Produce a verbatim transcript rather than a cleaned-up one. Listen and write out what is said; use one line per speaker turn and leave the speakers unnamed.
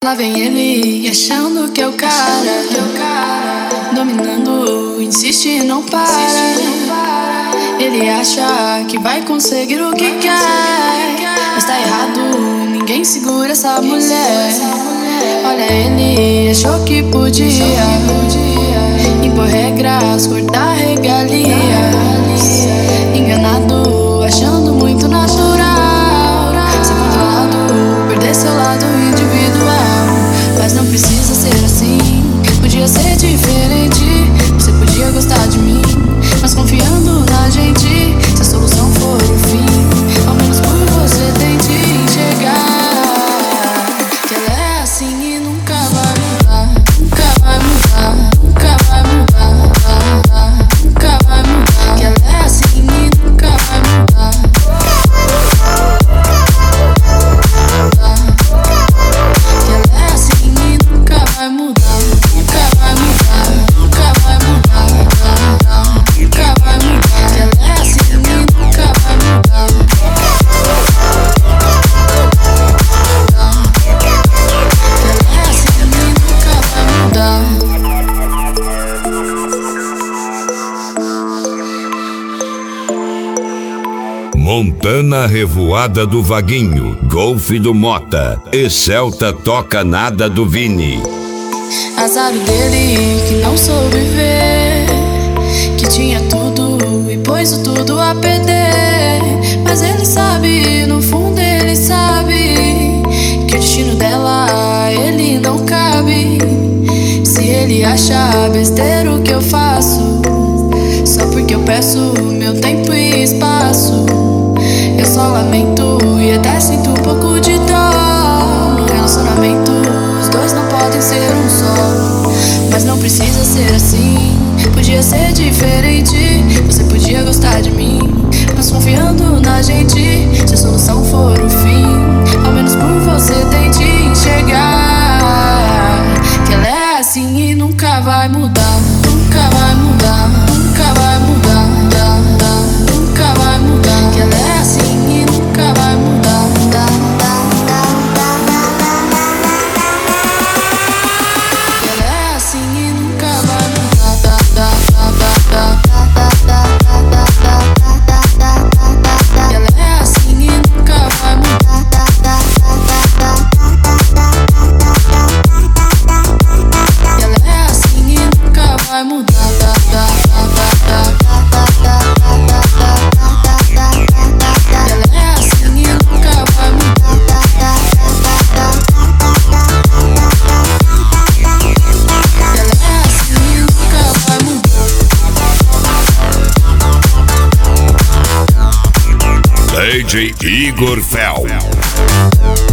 Lá vem ele achando que é o cara, que é o cara, dominando, insiste e não para. Ele acha que vai conseguir o que quer, mas tá errado, ninguém segura essa mulher. Olha, ele achou que podia impor regras, cortar regalias, enganado, achando muito natural ser controlado, perder seu lado individual. Mas não precisa ser assim, podia ser diferente. Você podia gostar de mim, mas confiando na gente. Se a solução for o fim, ao menos por você tente enxergar que ela é assim e nunca vai mudar. Nunca vai mudar, nunca vai mudar, nunca vai mudar. Que ela é assim e nunca vai mudar. Que ela é assim e nunca vai mudar. Nunca vai mudar, nunca vai mudar, nunca vai mudar. Que ela é assim e nunca vai mudar.
Montana Revoada do Vaguinho, Golfe do Mota e Celta Toca Nada do Vini.
Azar dele que não soube ver que tinha tudo e pôs o tudo a perder. Mas ele sabe, no fundo ele sabe que o destino dela ele não cabe. Se ele acha besteira o que eu faço, só porque eu peço meu tempo e espaço, eu só lamento e até sinto um pouco de dó. No relacionamento os dois não podem ser um só, mas não precisa ser assim, podia ser diferente. Você podia gostar de mim, mas confiando na gente. Se a solução for o fim, ao menos por você tente enxergar que ela é assim e nunca vai mudar. Nunca vai mudar, nunca vai mudar, nunca vai mudar. Que ela é assim e nunca vai mudar. Que ela é assim e nunca vai mudar. Que ela é assim e nunca vai mudar. Que ela é assim e nunca vai mudar.
D J Igor Fel.